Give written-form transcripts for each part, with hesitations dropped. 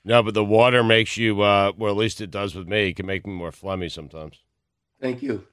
No, but the water makes you, well, at least it does with me. It can make me more phlegmy sometimes. Thank you.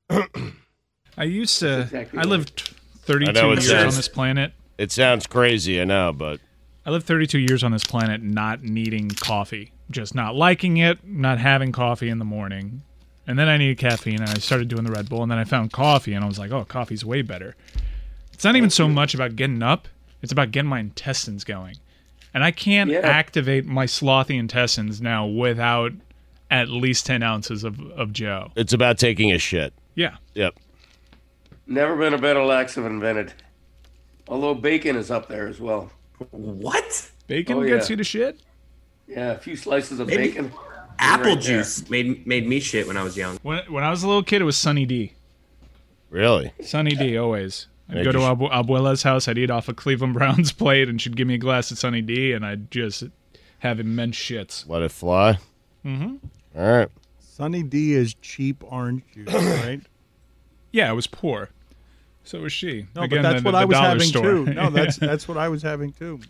I used to. Exactly I right. lived 32 I know it years sounds- on this planet. It sounds crazy, I know, but I lived 32 years on this planet not needing coffee, just not liking it, not having coffee in the morning. And then I needed caffeine, and I started doing the Red Bull, and then I found coffee, and I was like, oh, coffee's way better. It's not even so much about getting up, it's about getting my intestines going. And I can't activate my slothy intestines now without at least 10 ounces of Joe. it's about taking a shit. Yeah. Yep. Never been a better laxative invented. Although bacon is up there as well. What? Bacon Oh, gets yeah. you to shit? Yeah, a few slices of Maybe bacon. Apple Right there. juice made me shit when I was young. When I was a little kid, it was Sunny D. Really? Sunny D, always. I'd Made go to you Abuela's house, I'd eat off a Cleveland Browns plate, and she'd give me a glass of Sunny D, and I'd just have immense shits. Let it fly? Mm-hmm. All right. Sunny D is cheap orange juice, right? Yeah, I was poor. So was she. No, Again, but that's the what I was dollar having store. too. No, that's what I was having too.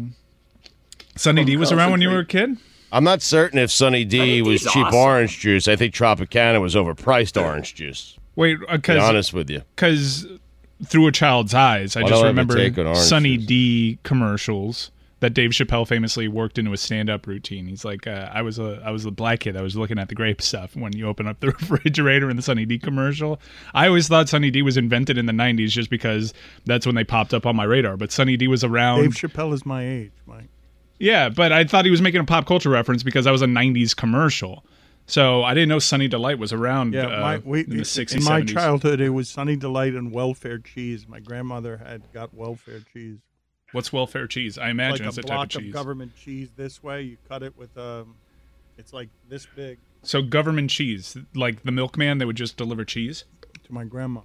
Sunny D was around when you were a kid? I'm not certain if Sunny D Sunny was D's cheap awesome. orange juice. I think Tropicana was overpriced orange juice. Wait, To be because honest with you. through a child's eyes, I Why just don't I ever remember take an orange Sunny juice? D commercials that Dave Chappelle famously worked into his stand-up routine. He's like, I was a black kid. I was looking at the grape stuff when you open up the refrigerator in the Sunny D commercial. I always thought Sunny D was invented in the 90s just because that's when they popped up on my radar. But Sunny D was around. Dave Chappelle is my age, Mike. Yeah, but I thought he was making a pop culture reference because I was a 90s commercial. So I didn't know Sunny Delight was around in the 60s, in my 70s. childhood, it was Sunny Delight and welfare cheese. My grandmother had got welfare cheese. What's welfare cheese? I imagine Like it's a a type block of of cheese. government cheese this way. You cut it with it's like this big. So government cheese, like the milkman, they would just deliver cheese? To my grandma.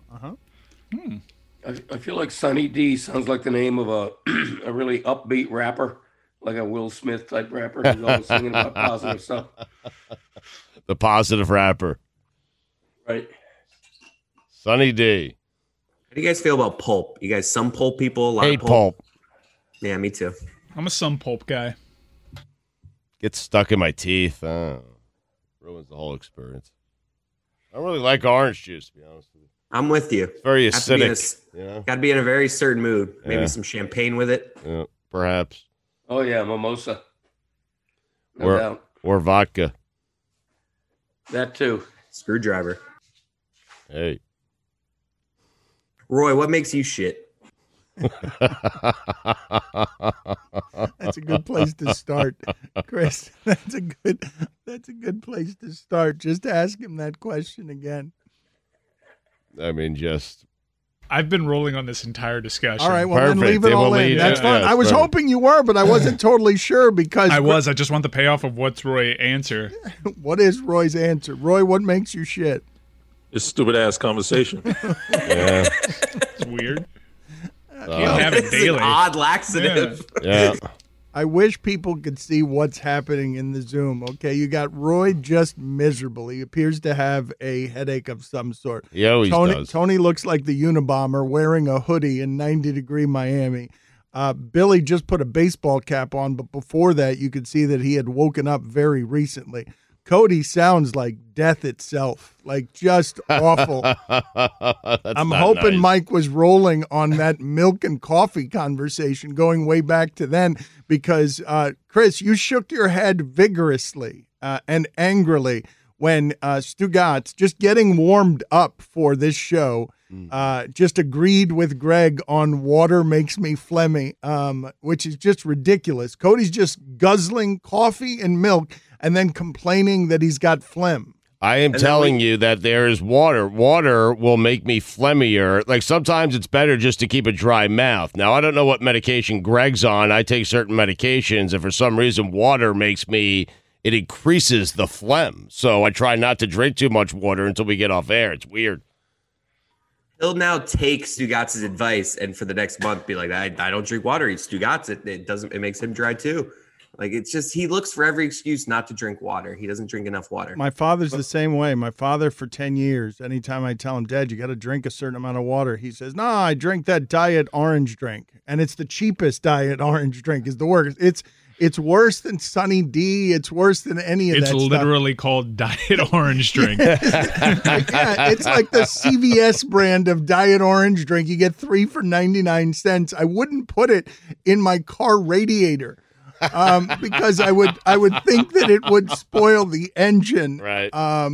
I feel like Sunny D sounds like the name of a really upbeat rapper, like a Will Smith type rapper who's always singing about positive stuff. The positive rapper. Right. Sunny D. How do you guys feel about pulp? You guys, some pulp people, a lot Hate of pulp. pulp. Yeah, me too. I'm a some pulp guy. Gets stuck in my teeth. Ruins the whole experience. I don't really like orange juice, to be honest with you. I'm with you. It's very Have to be in a acidic. Yeah. Got to be in a very certain mood. Maybe Yeah. some champagne with it. Yeah, perhaps. Oh yeah, mimosa. No doubt. Or vodka. That too. Screwdriver. Hey. Roy, what makes you shit? That's a good place to start, Chris. That's a good place to start. Just ask him that question again. I mean, just I've been rolling on this entire discussion. All right, well then Perfect. leave it It all will in. lead- That's yeah, fine. yeah, I was perfect. hoping you were, but I wasn't totally sure because I just want the payoff of what's Roy answer. What is Roy's answer? Roy, what makes you shit? This stupid ass conversation. yeah. It's weird. Can't have it This is daily. an odd laxative. Yeah. I wish people could see what's happening in the Zoom. Okay, you got Roy just miserable. He appears to have a headache of some sort. He always does. Tony looks like the Unabomber wearing a hoodie in 90-degree Miami. Billy just put a baseball cap on, but before that, you could see that he had woken up very recently. Cody sounds like death itself, like just awful. I'm hoping nice. Mike was rolling on that milk and coffee conversation going way back to then because, Chris, you shook your head vigorously and angrily when Stugatz, just getting warmed up for this show, just agreed with Greg on water makes me phlegmy, which is just ridiculous. Cody's just guzzling coffee and milk and then complaining that he's got phlegm. I am telling you that there is water. Water will make me phlegmier. Like sometimes it's better just to keep a dry mouth. Now, I don't know what medication Greg's on. I take certain medications, and for some reason, water makes me, it increases the phlegm. So I try not to drink too much water until we get off air. It's weird. He'll now take Stugatz's advice and for the next month be like, I don't drink water. He Stugatz it. It makes him dry too. Like it's just he looks for every excuse not to drink water. He doesn't drink enough water. My father's the same way. My father for 10 years, anytime I tell him, Dad, you got to drink a certain amount of water, he says, no, I drink that diet orange drink. And it's the cheapest diet orange drink is the worst. It's worse than Sunny D. It's worse than any of It's that stuff. literally called Diet Orange Drink. Yeah, it's like the CVS brand of Diet Orange Drink. You get 3 for 99 cents. I wouldn't put it in my car radiator because I would think that it would spoil the engine. Right.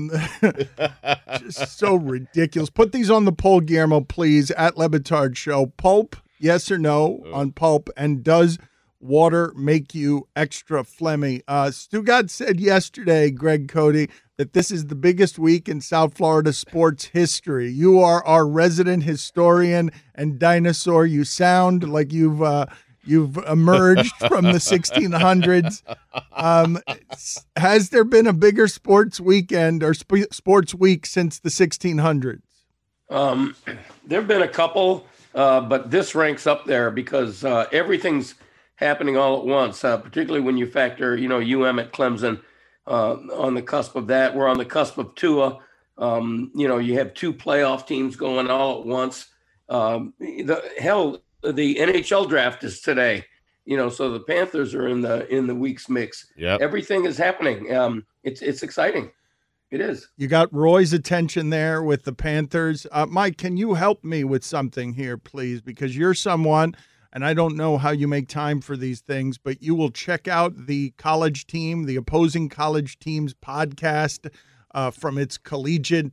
Just so ridiculous. Put these on the poll, Guillermo, please, at Le Batard Show. Pulp, yes or no on pulp, and does water make you extra phlegmy? Stugotz said yesterday, Greg Cody, that this is the biggest week in South Florida sports history. You are our resident historian and dinosaur. You sound like you've emerged from the 1600s. Has there been a bigger sports weekend or sports week since the 1600s? There have been a couple, but this ranks up there because everything's happening all at once, particularly when you factor, at Clemson on the cusp of that. We're on the cusp of Tua. You have 2 playoff teams going all at once. The NHL draft is today, so the Panthers are in the week's mix. Yep. Everything is happening. It's exciting. It is. You got Roy's attention there with the Panthers. Mike, can you help me with something here, please? Because you're someone, and I don't know how you make time for these things, but you will check out the college team, the opposing college team's podcast from its collegiate,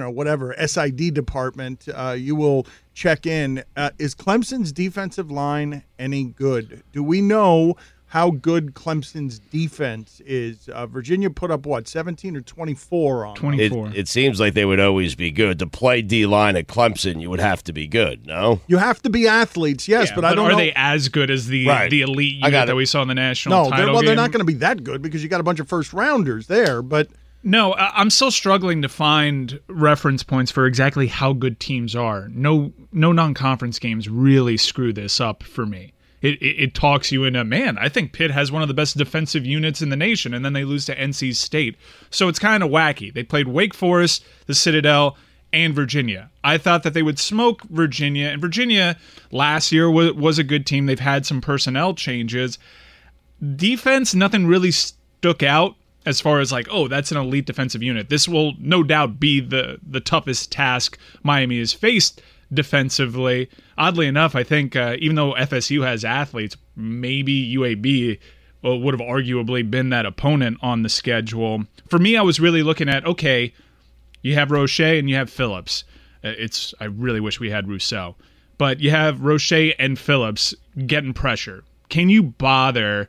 SID department. You will check in. Is Clemson's defensive line any good? Do we know how good Clemson's defense is? Virginia put up, 17 or 24 on 24. It seems like they would always be good. To play D-line at Clemson, you would have to be good, no? You have to be athletes, yes, Yeah, but I don't know. Are they as good as the elite unit that we saw in the national title game? They're not going to be that good because you got a bunch of first-rounders there, but... No, I'm still struggling to find reference points for exactly how good teams are. No non-conference games really screw this up for me. It talks you into, man, I think Pitt has one of the best defensive units in the nation, and then they lose to NC State. So it's kind of wacky. They played Wake Forest, the Citadel, and Virginia. I thought that they would smoke Virginia, and Virginia last year was a good team. They've had some personnel changes. Defense, nothing really stuck out as far as that's an elite defensive unit. This will no doubt be the toughest task Miami has faced defensively. Oddly enough, I think even though FSU has athletes, maybe UAB would have arguably been that opponent on the schedule. For me, I was really looking at, okay, you have Roche and you have Phillips. I really wish we had Rousseau. But you have Roche and Phillips getting pressure. Can you bother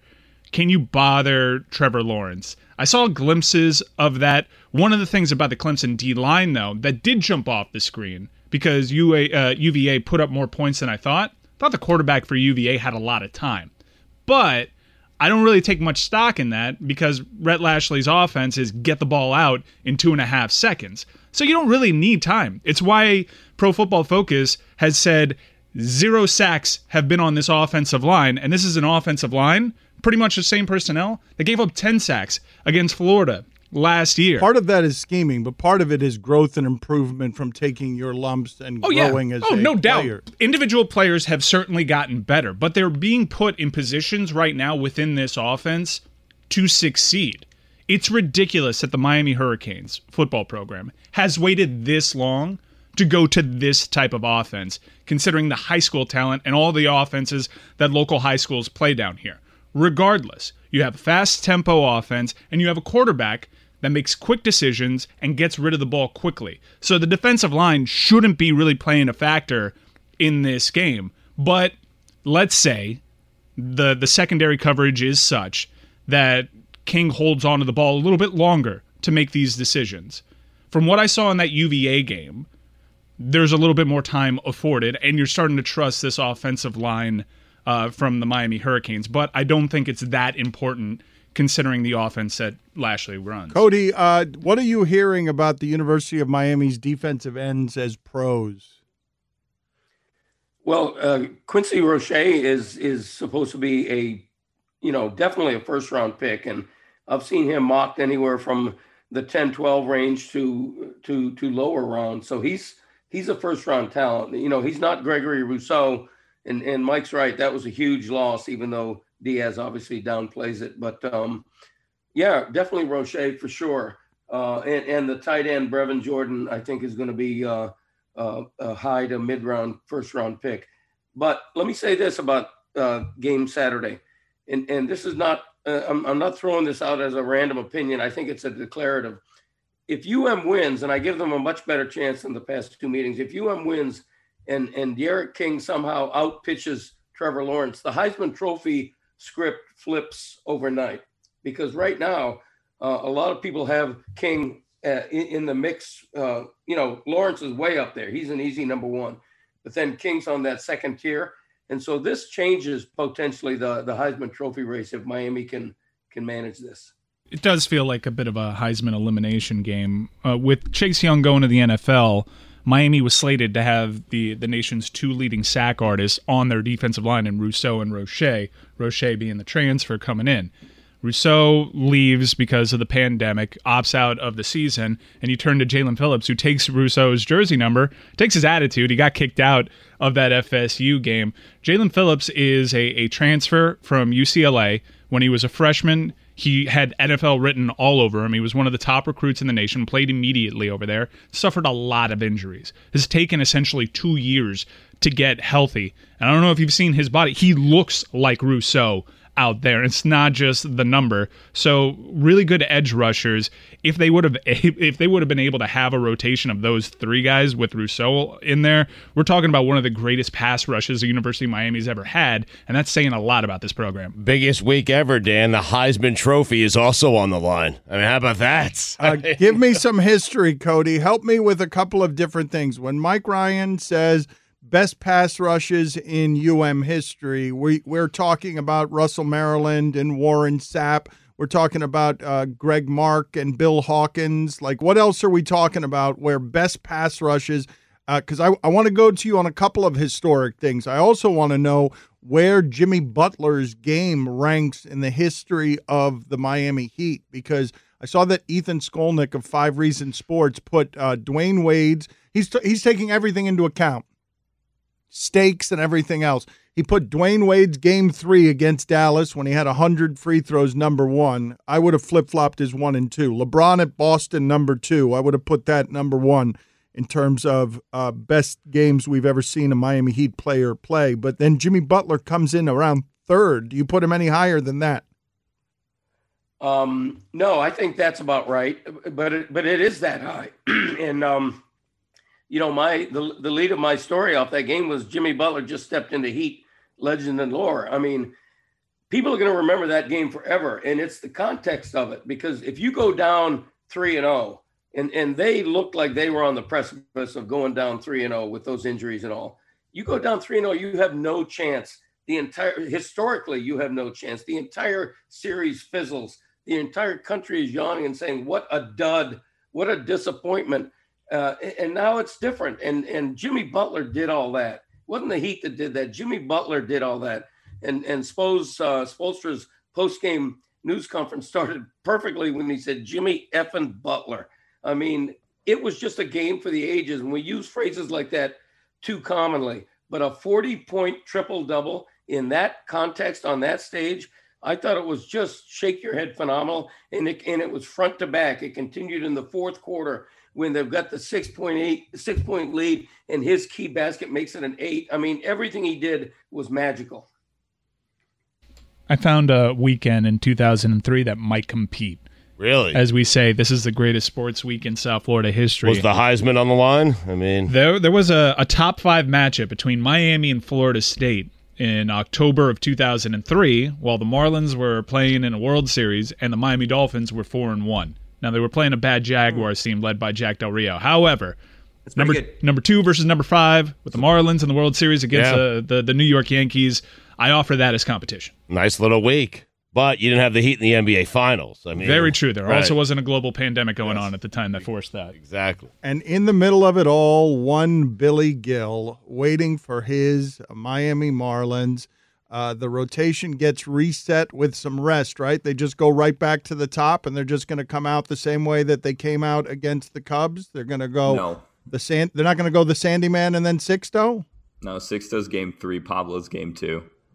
Trevor Lawrence? I saw glimpses of that. One of the things about the Clemson D-line, though, that did jump off the screen because UVA put up more points than I thought. I thought the quarterback for UVA had a lot of time. But I don't really take much stock in that because Rhett Lashley's offense is get the ball out in 2.5 seconds. So you don't really need time. It's why Pro Football Focus has said 0 sacks have been on this offensive line, and this is an offensive line, pretty much the same personnel. They gave up 10 sacks against Florida last year. Part of that is scheming, but part of it is growth and improvement from taking your lumps and growing as a no player. Doubt. Individual players have certainly gotten better, but they're being put in positions right now within this offense to succeed. It's ridiculous that the Miami Hurricanes football program has waited this long to go to this type of offense, considering the high school talent and all the offenses that local high schools play down here. Regardless, you have a fast tempo offense and you have a quarterback that makes quick decisions and gets rid of the ball quickly. So the defensive line shouldn't be really playing a factor in this game. But let's say the secondary coverage is such that King holds onto the ball a little bit longer to make these decisions. From what I saw in that UVA game, there's a little bit more time afforded, and you're starting to trust this offensive line from the Miami Hurricanes. But I don't think it's that important considering the offense that Lashley runs. Cody, what are you hearing about the University of Miami's defensive ends as pros? Well, Quincy Roche is supposed to be definitely a first-round pick, and I've seen him mocked anywhere from the 10-12 range to lower rounds. So he's a first-round talent. He's not Gregory Rousseau, and Mike's right. That was a huge loss, even though Diaz obviously downplays it, but yeah, definitely Roche for sure. And the tight end Brevin Jordan, I think, is going to be a high to mid-round, first-round pick. But let me say this about game Saturday, and this is not. I'm not throwing this out as a random opinion. I think it's a declarative. If wins, and I give them a much better chance than the past two meetings, if wins and Derek King somehow outpitches Trevor Lawrence, the Heisman Trophy script flips overnight. Because right now, a lot of people have King in the mix. Lawrence is way up there. He's an easy number one. But then King's on that second tier. And so this changes potentially the Heisman Trophy race if Miami can manage this. It does feel like a bit of a Heisman elimination game. With Chase Young going to the NFL, Miami was slated to have the nation's two leading sack artists on their defensive line in Rousseau and Roche, Roche being the transfer coming in. Rousseau leaves because of the pandemic, opts out of the season, and you turn to Jalen Phillips, who takes Rousseau's jersey number, takes his attitude. He got kicked out of that FSU game. Jalen Phillips is a transfer from UCLA. When he was a freshman, he had NFL written all over him. He was one of the top recruits in the nation, played immediately over there, suffered a lot of injuries. It's taken essentially 2 years to get healthy. And I don't know if you've seen his body. He looks like Rousseau out there. It's not just the number. So really good edge rushers. If they would have been able to have a rotation of those three guys with Rousseau in there, we're talking about one of the greatest pass rushes the University of Miami's ever had, and that's saying a lot about this program. Biggest week ever, Dan. The Heisman Trophy is also on the line. I mean, how about that? Give me some history, Cody. Help me with a couple of different things. When Mike Ryan says best pass rushes in history, we're talking about Russell Maryland and Warren Sapp. We're talking about Greg Mark and Bill Hawkins. Like, what else are we talking about where best pass rushes? Because I want to go to you on a couple of historic things. I also want to know where Jimmy Butler's game ranks in the history of the Miami Heat, because I saw that Ethan Skolnick of 5 Reasons Sports put Dwayne Wade's. He's taking everything into account, stakes and everything else. He put Dwayne Wade's game 3 against Dallas when he had 100 free throws, number 1. I would have flip-flopped his 1 and 2. LeBron at Boston, number 2. I would have put that number 1 in terms of best games we've ever seen a Miami Heat player play. But then Jimmy Butler comes in around 3rd. Do you put him any higher than that? No, I think that's about right. But it is that high. And the lead of my story off that game was Jimmy Butler just stepped into Heat legend and lore. I mean, people are going to remember that game forever, and it's the context of it. Because if you go down 3-0, and they looked like they were on the precipice of going down 3-0 with those injuries and all, you go down 3-0, you have no chance. Historically, you have no chance. The entire series fizzles. The entire country is yawning and saying, "What a dud! What a disappointment!" And now it's different. And Jimmy Butler did all that. It wasn't the Heat that did that. Jimmy Butler did all that. And Spoelstra's post-game news conference started perfectly when he said, "Jimmy effing Butler." I mean, it was just a game for the ages. And we use phrases like that too commonly. But a 40-point triple-double in that context on that stage, I thought it was just shake your head phenomenal. And it was front to back. It continued in the fourth quarter when they've got the 6-point lead, and his key basket makes it an 8. I mean, everything he did was magical. I found a weekend in 2003 that might compete. Really? As we say, this is the greatest sports week in South Florida history. Was the Heisman on the line? I mean, there was a top 5 matchup between Miami and Florida State in October of 2003, while the Marlins were playing in a World Series and the Miami Dolphins were 4-1. Now, they were playing a bad Jaguars team led by Jack Del Rio. However, number 2 versus number 5 with the Marlins in the World Series against the New York Yankees, I offer that as competition. Nice little week. But you didn't have the Heat in the NBA Finals. I mean, very true. There also wasn't a global pandemic going on at the time that forced that. Exactly. And in the middle of it all, one Billy Gill waiting for his Miami Marlins. The rotation gets reset with some rest, right? They just go right back to the top, and they're just going to come out the same way that they came out against the Cubs. They're going to go they're not going to go the Sandy Man and then Sixto. No, Sixto's game 3, Pablo's game 2.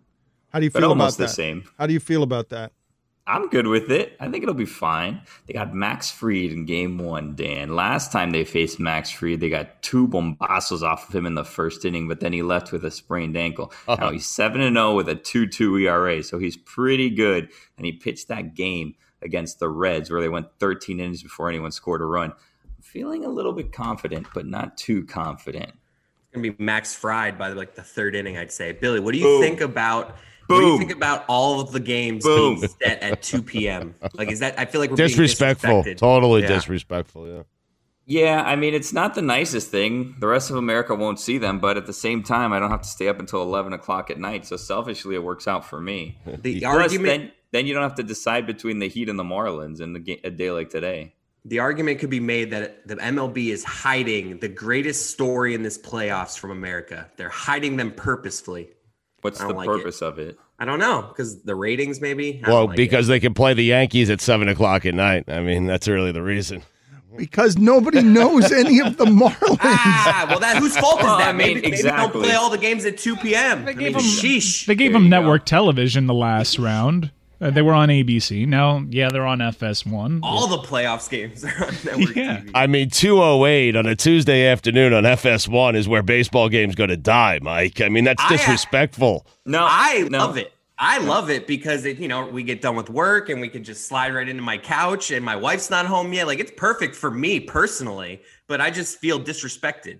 How do you but feel about almost that? the same. How do you feel about that? I'm good with it. I think it'll be fine. They got Max Fried in game 1, Dan. Last time they faced Max Fried, they got 2 bombazos off of him in the first inning, but then he left with a sprained ankle. Now he's 7-0 with a 2.2 ERA, so he's pretty good. And he pitched that game against the Reds where they went 13 innings before anyone scored a run. I'm feeling a little bit confident, but not too confident. It's gonna be Max Fried by like the 3rd inning, I'd say. Billy, what do you Boom. think about? Boom. What do you think about all of the games Boom. being set at 2 p.m.? Like, is that? I feel like we're Disrespectful. being disrespected. Totally Yeah. disrespectful, yeah. Yeah, I mean, it's not the nicest thing. The rest of America won't see them, but at the same time, I don't have to stay up until 11 o'clock at night. So selfishly, it works out for me. The Plus, argument, then you don't have to decide between the Heat and the Marlins in a day like today. the argument could be made that the MLB is hiding the greatest story in this playoffs from America. They're hiding them purposefully. What's I the don't like purpose of it? I don't know, because the ratings maybe. I Well, don't like because they can play the Yankees at 7 o'clock at night. I mean, that's really the reason. Because nobody knows any of the Marlins. Well, whose fault is Well, that? I mean, maybe exactly. don't play all the games at 2 p.m. They I gave mean, them- sheesh. They gave There them you network go. television the last round. They were on ABC. Now, yeah, they're on FS1. All the playoffs games are on network Yeah. TV. I mean, 2:08 on a Tuesday afternoon on FS1 is where baseball games go to die, Mike. I mean, that's disrespectful. No, I no. love it. I love it because we get done with work and we can just slide right into my couch and my wife's not home yet. Like, it's perfect for me personally, but I just feel disrespected.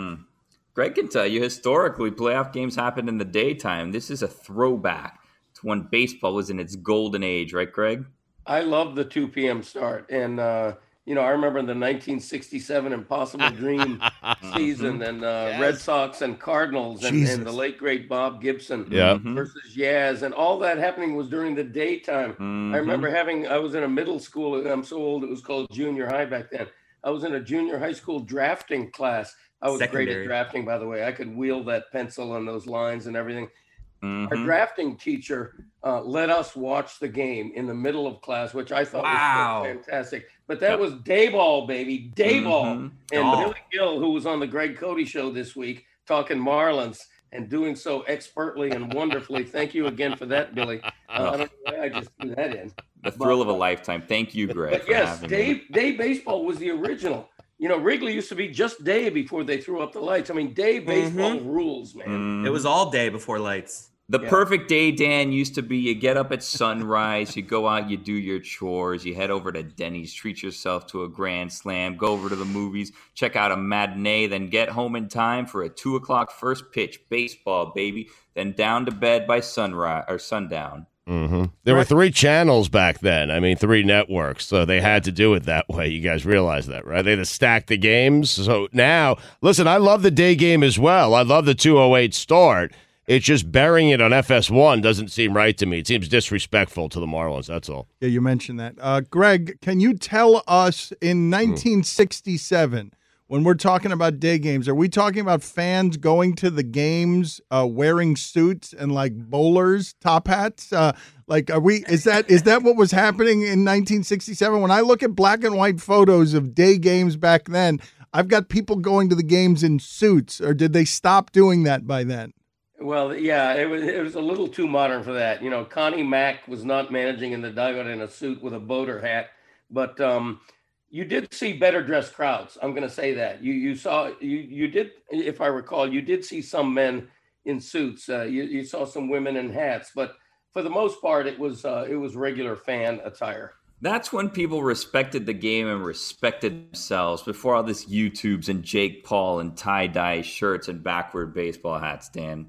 Greg can tell you, historically, playoff games happen in the daytime. This is a throwback to when baseball was in its golden age, right, Greg? I love the 2 p.m. start. And, I remember the 1967 Impossible Dream season and Red Sox and Cardinals and the late, great Bob Gibson Yeah. versus Yaz. And all that happening was during the daytime. I remember I was in a middle school, and I'm so old, it was called junior high back then. I was in a junior high school drafting class. I was great Secondary. at drafting, by the way. I could wield that pencil on those lines and everything. Mm-hmm. Our drafting teacher let us watch the game in the middle of class, which I thought Wow. was so fantastic. But that was Dayball, baby, Dayball. And Oh. Billy Gill, who was on the Greg Cody show this week, talking Marlins and doing so expertly and wonderfully. Thank you again for that, Billy. I don't know why I just threw that in. The thrill of a lifetime. Thank you, Greg. But for yes, having me. day baseball was the original. Wrigley used to be just day before they threw up the lights. I mean, day baseball rules, man. It was all day before lights. The perfect day, Dan, used to be you get up at sunrise, you go out, you do your chores, you head over to Denny's, treat yourself to a grand slam, go over to the movies, check out a matinee, then get home in time for a 2 o'clock first pitch, baseball, baby, then down to bed by sunrise or sundown. Mm-hmm. There were 3 channels back then. I mean, 3 networks, so they had to do it that way. You guys realize that, right? They had to stack the games. So now, listen, I love the day game as well. I love the 2:08 start. It's just burying it on FS1 doesn't seem right to me. It seems disrespectful to the Marlins, that's all. Yeah, you mentioned that. Greg, can you tell us in 1967, when we're talking about day games, are we talking about fans going to the games wearing suits and like bowlers, top hats? Is that what was happening in 1967? When I look at black and white photos of day games back then, I've got people going to the games in suits, or did they stop doing that by then? Well, yeah, it was a little too modern for that. Connie Mack was not managing in the dugout in a suit with a boater hat, but you did see better dressed crowds. I'm going to say that you did, if I recall, you did see some men in suits. You saw some women in hats, but for the most part, it was regular fan attire. That's when people respected the game and respected themselves before all this YouTubes and Jake Paul and tie-dye shirts and backward baseball hats, Dan.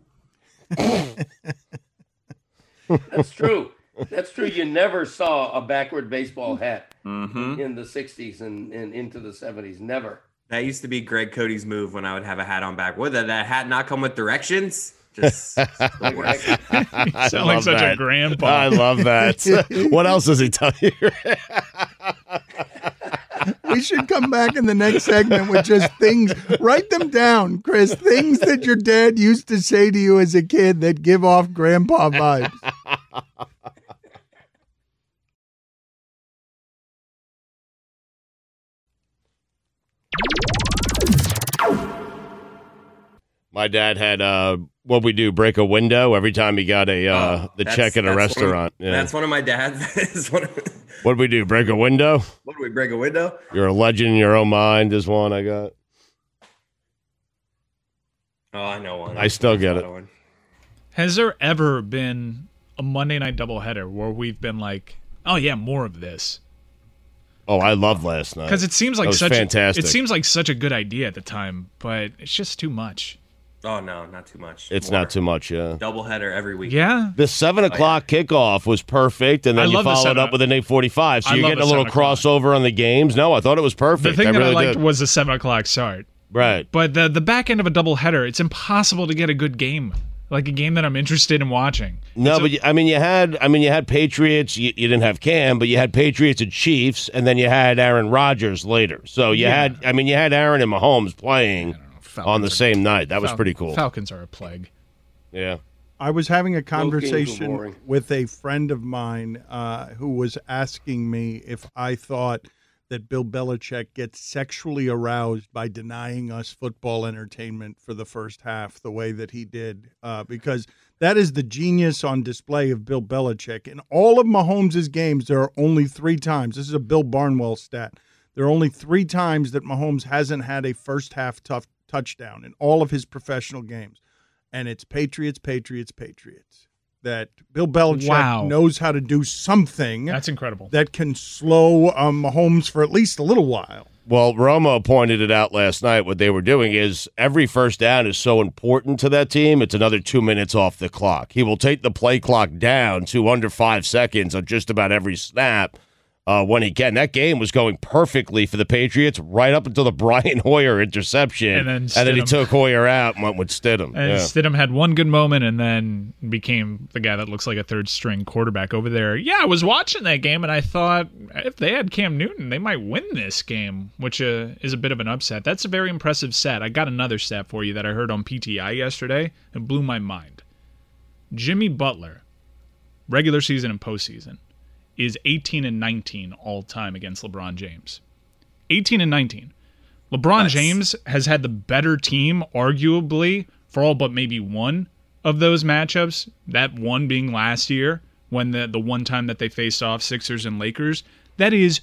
That's true. That's true. You never saw a backward baseball hat in the 60s and into the 70s. Never. That used to be Greg Cody's move when I would have a hat on back. Would that hat not come with directions? Just the worst. I Sound like love such that. a grandpa. I love that. What else does he tell you? We should come back in the next segment with just things. Write them down, Chris. Things that your dad used to say to you as a kid that give off grandpa vibes. My dad had what we do, break a window every time he got the check at a restaurant. That's one of my dad's. What did we do? Break a window? do we break a window? You're a legend in your own mind is one I got. Oh, I know one. I still get it. One. Has there ever been a Monday night doubleheader where we've been like, oh yeah, more of this? Oh, I loved last night. Because it seems like fantastic. It seems like such a good idea at the time, but it's just too much. Oh no, not too much. It's not too much, yeah. Doubleheader every week. Yeah. The 7 o'clock kickoff was perfect, and then you followed up with an 8:45, so you're getting a little crossover on the games. No, I thought it was perfect. The thing that I liked did. was the 7 o'clock start. Right. But the back end of a doubleheader, it's impossible to get a good game, like a game that I'm interested in watching. No, but you had Patriots. You didn't have Cam, but you had Patriots and Chiefs, and then you had Aaron Rodgers later. So you had Aaron and Mahomes playing on the same night. That was pretty cool. Falcons are a plague. Yeah. I was having a conversation with a friend of mine who was asking me if I thought that Bill Belichick gets sexually aroused by denying us football entertainment for the first half the way that he did, because that is the genius on display of Bill Belichick. In all of Mahomes' games, there are only 3 times. This is a Bill Barnwell stat. There are only 3 times that Mahomes hasn't had a first half touchdown in all of his professional games. And it's Patriots. That Bill Belichick knows how to do something. That's incredible. That can slow Mahomes for at least a little while. Well, Romo pointed it out last night. What they were doing is every first down is so important to that team, it's another 2 minutes off the clock. He will take the play clock down to under 5 seconds on just about every snap when he can. That game was going perfectly for the Patriots right up until the Brian Hoyer interception. And then he took Hoyer out and went with Stidham. And Stidham had one good moment and then became the guy that looks like a third-string quarterback over there. Yeah, I was watching that game, and I thought if they had Cam Newton, they might win this game, which is a bit of an upset. That's a very impressive stat. I got another stat for you that I heard on PTI yesterday and blew my mind. Jimmy Butler, regular season and postseason, is 18-19 all time against LeBron James. 18-19. LeBron James has had the better team, arguably, for all but maybe one of those matchups. That one being last year, when the one time that they faced off Sixers and Lakers. That is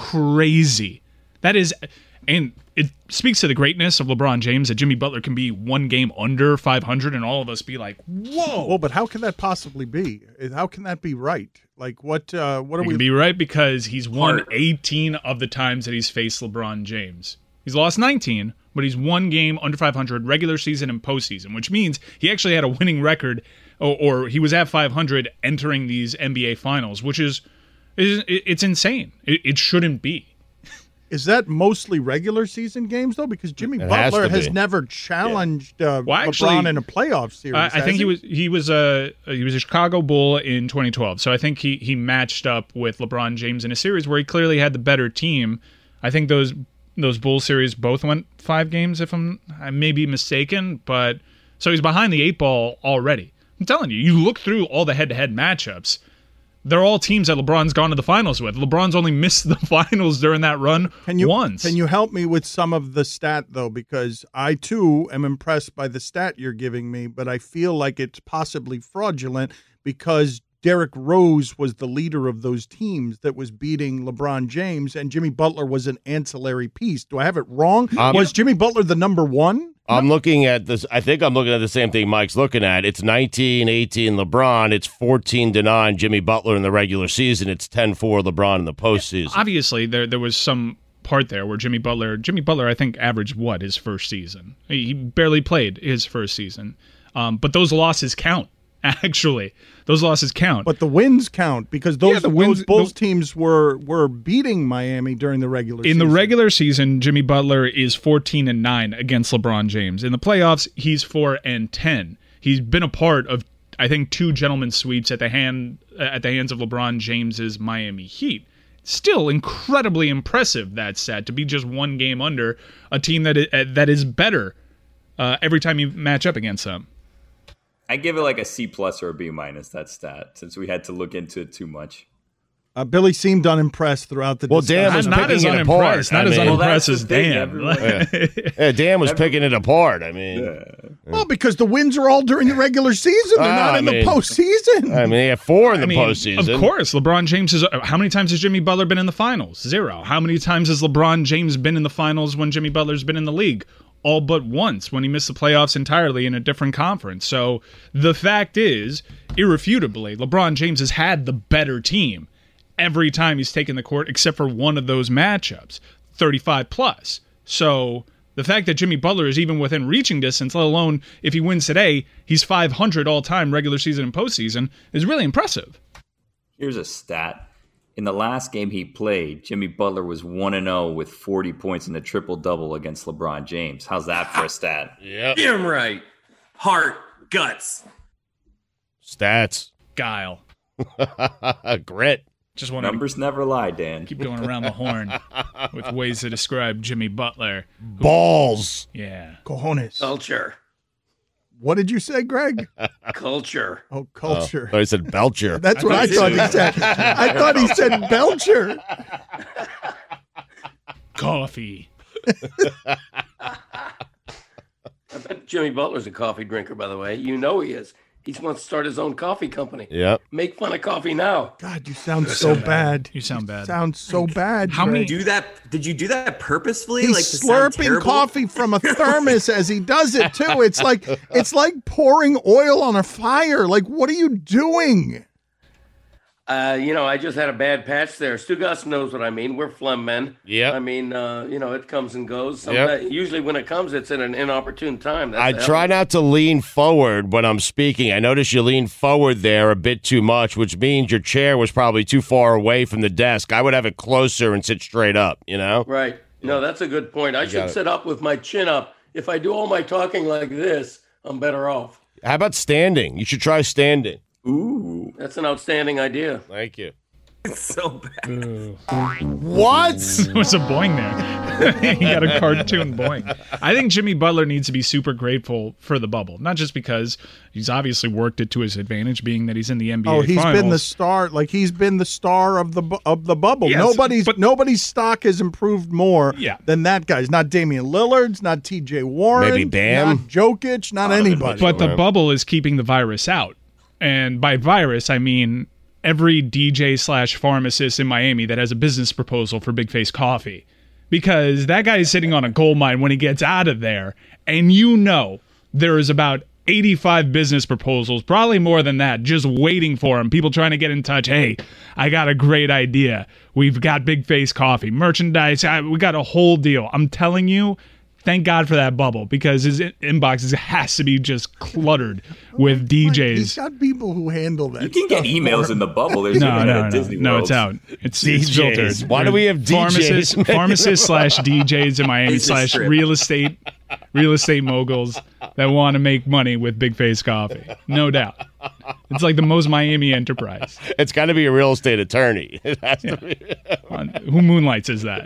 crazy. That is, and it speaks to the greatness of LeBron James that Jimmy Butler can be one game under 500 and all of us be like, whoa. Well, but how can that possibly be? How can that be right? Like, what are we? It can be right because he's won 18 of the times that he's faced LeBron James. He's lost 19, but he's one game under 500 regular season and postseason, which means he actually had a winning record, or he was at 500 entering these NBA finals, which is it's insane. It shouldn't be. Is that mostly regular season games, though? Because Jimmy Butler has never challenged LeBron in a playoff series. I think he was a Chicago Bull in 2012. So I think he matched up with LeBron James in a series where he clearly had the better team. I think those Bull series both went 5 games, if I may be mistaken. But so he's behind the 8 ball already. I'm telling you, you look through all the head-to-head matchups. They're all teams that LeBron's gone to the finals with. LeBron's only missed the finals during that run once. Can you help me with some of the stat, though? Because I, too, am impressed by the stat you're giving me, but I feel like it's possibly fraudulent because Derrick Rose was the leader of those teams that was beating LeBron James, and Jimmy Butler was an ancillary piece. Do I have it wrong? Was Jimmy Butler the number one? I'm looking at this. I think I'm looking at the same thing Mike's looking at. It's 19-18 LeBron. It's 14-9 Jimmy Butler in the regular season. It's 10-4 LeBron in the postseason. Obviously, there was some part there where Jimmy Butler, I think, averaged his first season. He barely played his first season. But those losses count. Actually, those losses count. But the wins count because those Bulls teams were beating Miami during the regular season. In the regular season, Jimmy Butler is 14-9 against LeBron James. In the playoffs, he's 4-10. He's been a part of, I think, 2 gentlemen's sweeps at the hands of LeBron James's Miami Heat. Still incredibly impressive, that stat, to be just one game under a team that is better every time you match up against them. I give it like a C+ or a B- that stat, since we had to look into it too much. Billy seemed unimpressed throughout the Well, discussion. Dan was Not as picking it apart. unimpressed. Not as I mean- unimpressed Well, as that's the thing, Dan. everyone- Yeah, Dan was picking it apart. I mean, Well, because the wins are all during the regular season. They're not in the postseason. I mean, they have 4 in the I mean, postseason. of course, LeBron James is. How many times has Jimmy Butler been in the finals? 0. How many times has LeBron James been in the finals when Jimmy Butler's been in the league? All but once, when he missed the playoffs entirely in a different conference. So the fact is, irrefutably, LeBron James has had the better team every time he's taken the court, except for one of those matchups, 35 plus. So the fact that Jimmy Butler is even within reaching distance, let alone if he wins today, he's 500 all time, regular season and postseason, is really impressive. Here's a stat. In the last game he played, Jimmy Butler was 1-0 with 40 points in a triple-double against LeBron James. How's that for a stat? Yep. Damn right. Heart, guts. Stats. Guile. Grit. Just want to Numbers never lie, Dan. keep going around the horn with ways to describe Jimmy Butler. Balls. Yeah. Cojones. Culture. What did you say, Greg? Culture. Oh, culture. Oh, he said Belcher. That's what I thought he said. I thought he said Belcher. Coffee. I bet Jimmy Butler's a coffee drinker, by the way. You know he is. He wants to start his own coffee company. Yep. Make fun of coffee now. God, you sound so bad. You sound bad. Sound so bad. How many- Greg. Did you do that purposefully? He's like to sound slurping terrible? coffee from a thermos as he does it too. It's like pouring oil on a fire. Like, what are you doing? I just had a bad patch there. Stugas knows what I mean. We're phlegm men. Yep. I mean, it comes and goes. Yep. Usually when it comes, it's at an inopportune time. That's I the try hell- not to lean forward when I'm speaking. I notice you lean forward there a bit too much, which means your chair was probably too far away from the desk. I would have it closer and sit straight up, you know? Right. No, that's a good point. I should got it. sit up with my chin up. If I do all my talking like this, I'm better off. How about standing? You should try standing. Ooh. That's an outstanding idea. Thank you. It's so bad. What? It was a boing there. He got a cartoon boing. I think Jimmy Butler needs to be super grateful for the bubble, not just because he's obviously worked it to his advantage, being that he's in the NBA Oh, he's Finals. been the star. Like, he's been the star of the bubble. Yes, Nobody's stock has improved more Yeah. than that guy's. Not Damian Lillard's, not T.J. Warren, Maybe Bam? not Jokic, not anybody. But the bubble is keeping the virus out. And by virus, I mean every DJ/pharmacist in Miami that has a business proposal for Big Face Coffee. Because that guy is sitting on a gold mine when he gets out of there. And there is about 85 business proposals, probably more than that, just waiting for him. People trying to get in touch. Hey, I got a great idea. We've got Big Face Coffee, merchandise. We got a whole deal. I'm telling you, thank God for that bubble, because his inbox has to be just cluttered with He's DJs. got people who handle that. You can get stuff emails for in him. the bubble. There's No, even no, at Disney no, World. it's out. It's DJs. filtered. Why do we have DJs? Pharmacists/DJs in Miami It's a slash strip. real estate moguls that want to make money with Big Face Coffee. No doubt. It's like the most Miami enterprise. It's got to be a real estate attorney. It has to be. Who moonlights is that?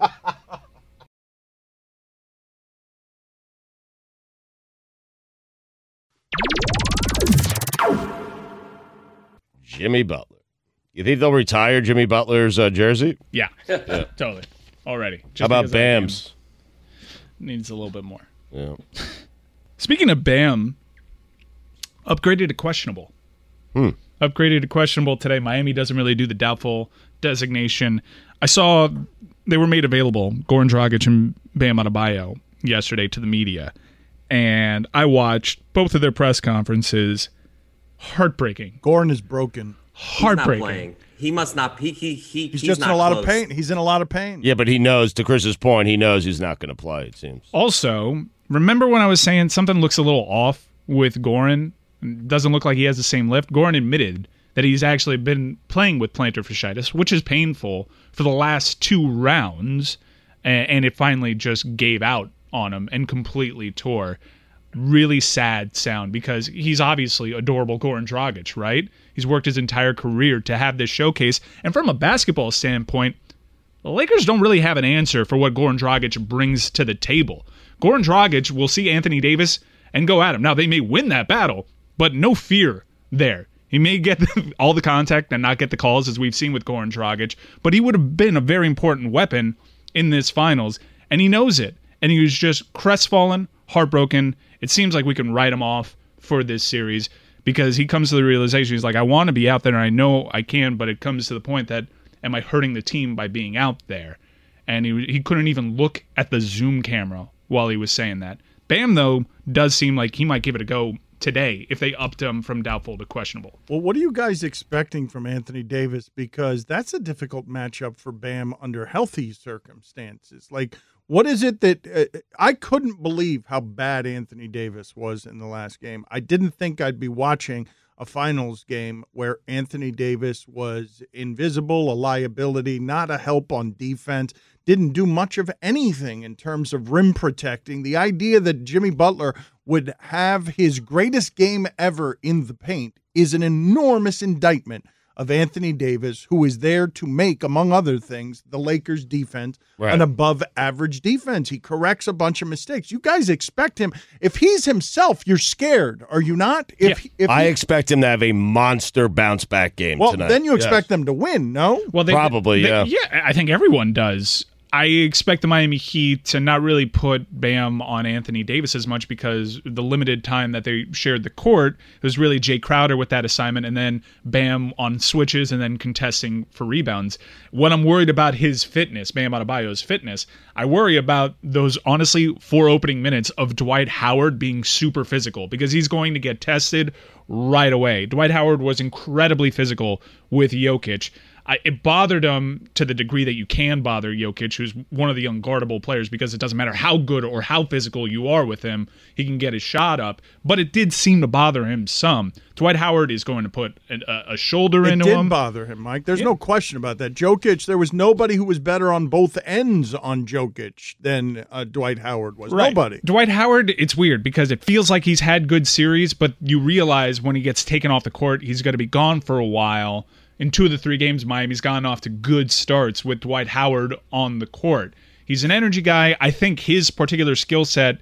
Jimmy Butler. You think they'll retire Jimmy Butler's jersey? Yeah, totally. Already. Just How about because I think Bam's? needs a little bit more. Yeah. Speaking of Bam, upgraded to questionable. Upgraded to questionable today. Miami doesn't really do the doubtful designation. I saw they were made available, Goran Dragic and Bam Adebayo, yesterday to the media. And I watched both of their press conferences. Heartbreaking. Goran is broken. He's not Heartbreaking. playing. He must not. He's He's just in not a lot close. of pain. He's in a lot of pain. Yeah, but he knows, to Chris's point, he knows he's not going to play, it seems. Also, remember when I was saying something looks a little off with Goran? Doesn't look like he has the same lift. Goran admitted that he's actually been playing with plantar fasciitis, which is painful, for the last 2 rounds, and it finally just gave out on him and completely tore. Really sad sound, because he's obviously adorable Goran Dragic, right? He's worked his entire career to have this showcase. And from a basketball standpoint, the Lakers don't really have an answer for what Goran Dragic brings to the table. Goran Dragic will see Anthony Davis and go at him. Now, they may win that battle, but no fear there. He may get all the contact and not get the calls, as we've seen with Goran Dragic, but he would have been a very important weapon in this finals, and he knows it. And he was just crestfallen, heartbroken. It seems like we can write him off for this series because he comes to the realization, he's like, I want to be out there, and I know I can, but it comes to the point that, am I hurting the team by being out there? And he couldn't even look at the Zoom camera while he was saying that. Bam, though, does seem like he might give it a go today if they upped him from doubtful to questionable. Well, what are you guys expecting from Anthony Davis? Because that's a difficult matchup for Bam under healthy circumstances. Like, what is it that I couldn't believe how bad Anthony Davis was in the last game. I didn't think I'd be watching a finals game where Anthony Davis was invisible, a liability, not a help on defense, didn't do much of anything in terms of rim protecting. The idea that Jimmy Butler would have his greatest game ever in the paint is an enormous indictment of Anthony Davis, who is there to make, among other things, the Lakers' defense an above-average defense. He corrects a bunch of mistakes. You guys expect him. If he's himself, you're scared, are you not? If I expect him to have a monster bounce-back game tonight. Then you expect them to win, no? Well, Probably, yeah. Yeah, I think everyone does. I expect the Miami Heat to not really put Bam on Anthony Davis as much because the limited time that they shared the court, it was really Jay Crowder with that assignment and then Bam on switches and then contesting for rebounds. When I'm worried about his fitness, Bam Adebayo's fitness, I worry about those, honestly, 4 opening minutes of Dwight Howard being super physical because he's going to get tested right away. Dwight Howard was incredibly physical with Jokic. It bothered him to the degree that you can bother Jokic, who's one of the unguardable players, because it doesn't matter how good or how physical you are with him, he can get his shot up. But it did seem to bother him some. Dwight Howard is going to put a shoulder into him. It did bother him, Mike. There's no question about that. Jokic, there was nobody who was better on both ends on Jokic than Dwight Howard was. Right. Nobody. Dwight Howard, it's weird because it feels like he's had good series, but you realize when he gets taken off the court, he's going to be gone for a while. In 2 of the 3 games, Miami's gone off to good starts with Dwight Howard on the court. He's an energy guy. I think his particular skill set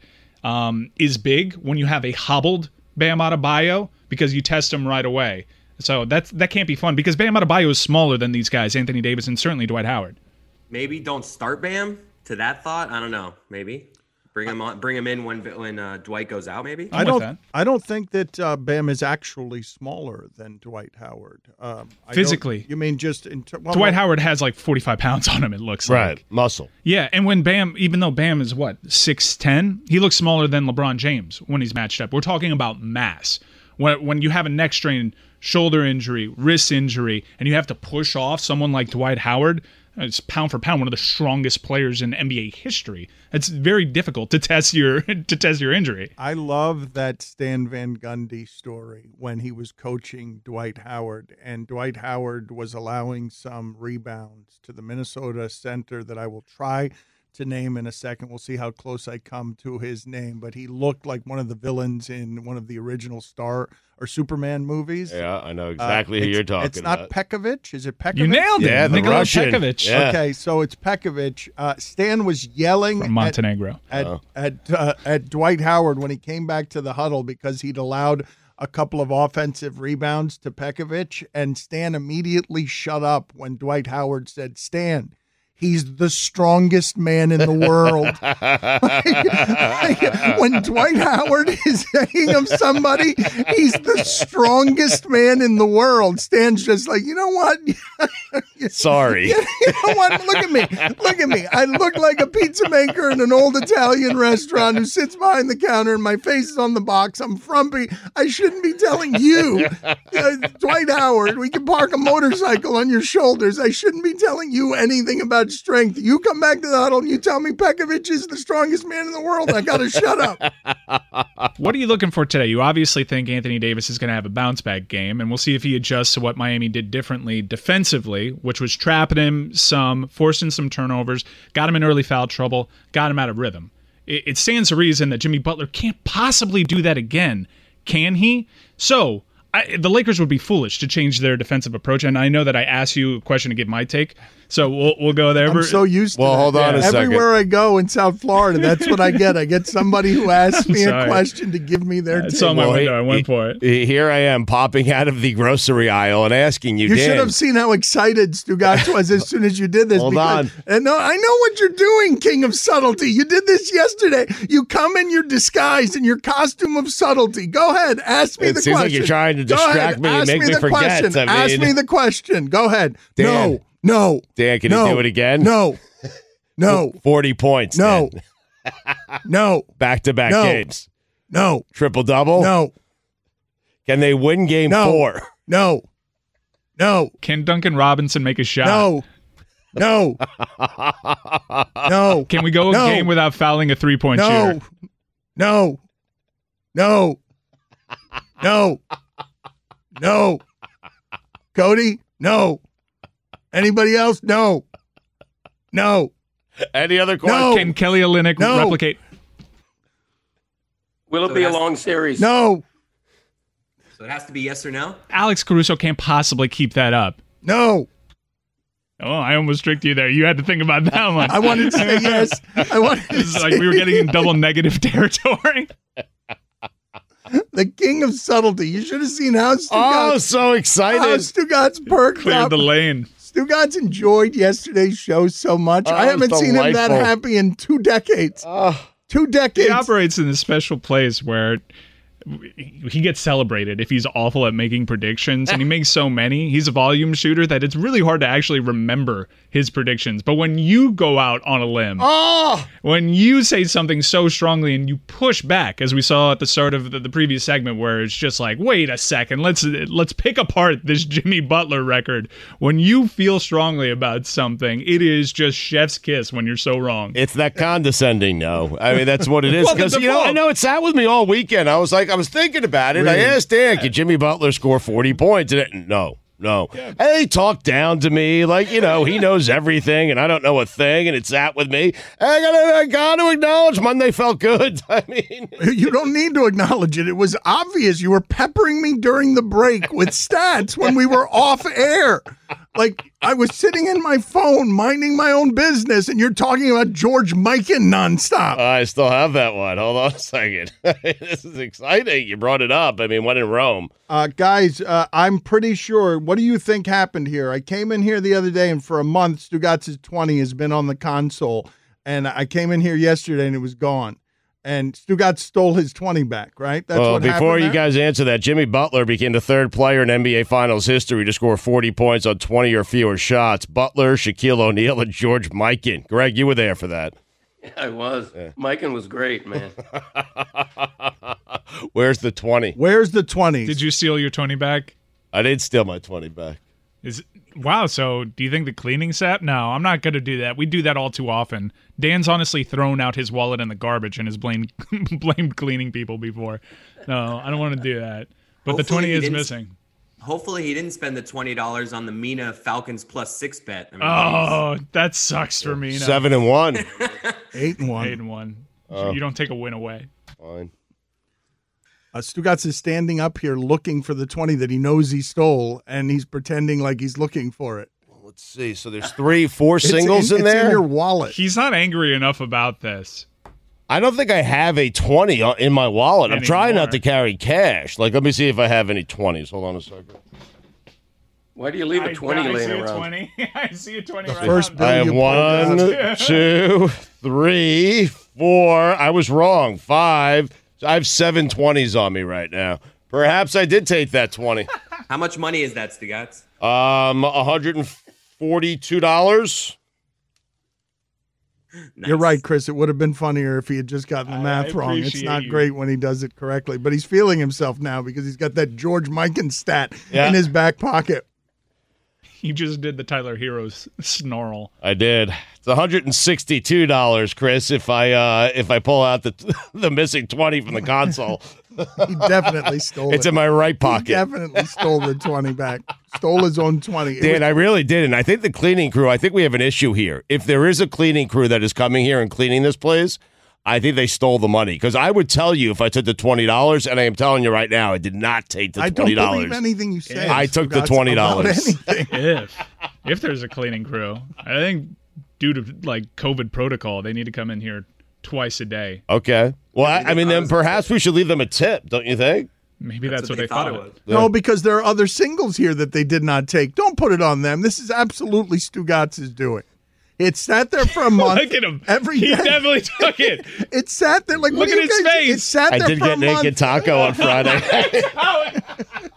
is big when you have a hobbled Bam Adebayo because you test him right away. So that can't be fun because Bam Adebayo is smaller than these guys, Anthony Davis and certainly Dwight Howard. Maybe don't start Bam to that thought. I don't know. Maybe. Bring him in when Dwight goes out. Maybe I don't think that Bam is actually smaller than Dwight Howard. Physically, you mean just Dwight Howard has like 45 pounds on him. It looks like muscle. Yeah, and when Bam, even though Bam is 6'10", he looks smaller than LeBron James when he's matched up. We're talking about mass. When you have a neck strain, shoulder injury, wrist injury, and you have to push off someone like Dwight Howard. It's pound for pound one of the strongest players in NBA history. It's very difficult to test your injury. I love that Stan Van Gundy story when he was coaching Dwight Howard, and Dwight Howard was allowing some rebounds to the Minnesota center that I will try to name in a second. We'll see how close I come to his name, but he looked like one of the villains in one of the original Star or Superman movies. Yeah, I know exactly who you're talking about. It's not Pekovic. Is it Pekovic? You nailed it. Yeah, the Nikola Russian. Pekovic. Yeah. Okay, so it's Pekovic. Stan was yelling From Montenegro at Dwight Howard when he came back to the huddle because he'd allowed a couple of offensive rebounds to Pekovic, and Stan immediately shut up when Dwight Howard said, "Stan, he's the strongest man in the world." When Dwight Howard is saying of somebody, he's the strongest man in the world, Stan's just like, you know what? Sorry. You know what? Look at me. I look like a pizza maker in an old Italian restaurant who sits behind the counter and my face is on the box. I'm frumpy. I shouldn't be telling you, Dwight Howard, we can park a motorcycle on your shoulders. I shouldn't be telling you anything about strength. You come back to the huddle and you tell me Pekovic is the strongest man in the world. I got to shut up. What are you looking for today? You obviously think Anthony Davis is going to have a bounce back game, and we'll see if he adjusts to what Miami did differently defensively, which was trapping him some, forcing some turnovers, got him in early foul trouble, got him out of rhythm. It stands to reason that Jimmy Butler can't possibly do that again. Can he? So the Lakers would be foolish to change their defensive approach, and I know that I asked you a question to give my take. So we'll go there. I'm so used to Well, that. hold on a second. Everywhere I go in South Florida, that's what I get. I get somebody who asks me a sorry. question to give me their I take. saw my Well, window. I went for it. Here I am popping out of the grocery aisle and asking you, You Dan. should have seen how excited Stugotz was as soon as you did this. Hold on. And no, I know what you're doing, King of Subtlety. You did this yesterday. You come in your disguise in your costume of subtlety. Go ahead, ask me It the seems question. like you're trying to Go distract ahead, me and ask make me the forget. question. I Ask mean- me the question. Go ahead. Dan. No. Dan, can no, you do it again? No. No. 40 points. No. Dan. No. Back-to-back No. games. No. Triple-double? No. Can they win game No. 4? No. No. Can Duncan Robinson make a shot? No. No. No. Can we go a No. game without fouling a 3-point No. shooter? No. No. No. No. Cody? No. Anybody else? No. No. Any other No. questions? Can Kelly Olynyk No. replicate? Will it be a long series? No. So it has to be yes or no. Alex Caruso can't possibly keep that up. No. Oh, I almost tricked you there. You had to think about that one. I wanted to say yes. I wanted to This is say like we were getting in double negative territory. the king of subtlety. You should have seen how Oh, Stugotz, so how excited. Stugotz perked Cleared up. the lane. Stugotz enjoyed yesterday's show so much. I it haven't was seen him that delightful. happy in 2 decades. 2 He decades. operates in a special place where he gets celebrated if he's awful at making predictions, and he makes so many. He's a volume shooter that it's really hard to actually remember his predictions. But when you go out on a limb, when you say something so strongly and you push back, as we saw at the start of the previous segment, where it's just like, wait a second, let's pick apart this Jimmy Butler record. When you feel strongly about something, it is just chef's kiss when you're so wrong. It's that condescending, no. I mean, that's what it is. Well, the Because, you know, default. I know it sat with me all weekend. I was thinking about it. I asked Dan, could Jimmy Butler score 40 points? And no. And he talked down to me like, you know, he knows everything and I don't know a thing, and it sat with me. I got to acknowledge Monday felt good. I mean, You don't need to acknowledge it. It was obvious. You were peppering me during the break with stats when we were off air. Like, I was sitting in my phone minding my own business, and you're talking about George Mikan nonstop. I still have that one. Hold on a second. This is exciting. You brought it up. I mean, when in Rome. Guys, I'm pretty sure. What do you think happened here? I came in here the other day, and for a month, Stugotz's 20 has been on the console. And I came in here yesterday, and it was gone. And Stugotz stole his 20 back, right? That's Well, what before happened you there? guys answer that, Jimmy Butler became the 3rd player in NBA Finals history to score 40 points on 20 or fewer shots. Butler, Shaquille O'Neal, and George Mikan. Greg, you were there for that. I was. Mikan was great, man. Where's the 20? Where's the 20s? Did you steal your 20 back? I did steal my 20 back. Wow, so do you think the cleaning set? No, I'm not going to do that. We do that all too often. Dan's honestly thrown out his wallet in the garbage and has blamed cleaning people before. No, I don't want to do that. But the Hopefully 20 he is didn't- missing. Hopefully he didn't spend the $20 on the Mina Falcons +6 bet. I mean, Oh, that sucks for me. 7-1. 8-1. 8-1. You don't take a win away. Fine. Stugotz is standing up here looking for the 20 that he knows he stole, and he's pretending like he's looking for it. Let's see. So there's 4 singles in it's there. in your wallet. He's not angry enough about this. I don't think I have a 20 in my wallet. I'm trying Anymore. not to carry cash. Like, let me see if I have any 20s. Hold on a second. Why do you leave a 20 laying around? 20. I see a 20 right first now. bill I have you pulled out. 1, 2, 3, 4. I was wrong. 5. I have 7 20s on me right now. Perhaps I did take that 20. how much money is that, Stugotz? $142. You're right, Chris. It would have been funnier if he had just gotten the math wrong. It's appreciate not you. great when he does it correctly, but he's feeling himself now because he's got that George Mikan stat Yeah. in his back pocket. You just did the Tyler Hero's snarl. I did. It's $162, Chris, if I pull out the missing 20 from the console. He definitely stole It's it. in my right He pocket. definitely stole the 20 back. Stole his own 20. It Dan, was- I really did. And I think the cleaning crew, I think we have an issue here. If there is a cleaning crew that is coming here and cleaning this place, I think they stole the money. Because I would tell you if I took the $20, and I am telling you right now, I did not take the $20. I don't believe anything you say. I took the Stugotz, about $20. anything. If. If there's a cleaning crew, I think due to like COVID protocol, they need to come in here twice a day. Okay. Well, I mean, then perhaps we should leave them a tip, don't you think? Maybe that's what they thought it was. No, because there are other singles here that they did not take. Don't put it on them. This is absolutely Stugatz's doing. It sat there for a month. Look at him. Every He day. definitey took it. It sat there like Look what at do you his guys- face. It sat I there did for get a month. naked taco on Friday.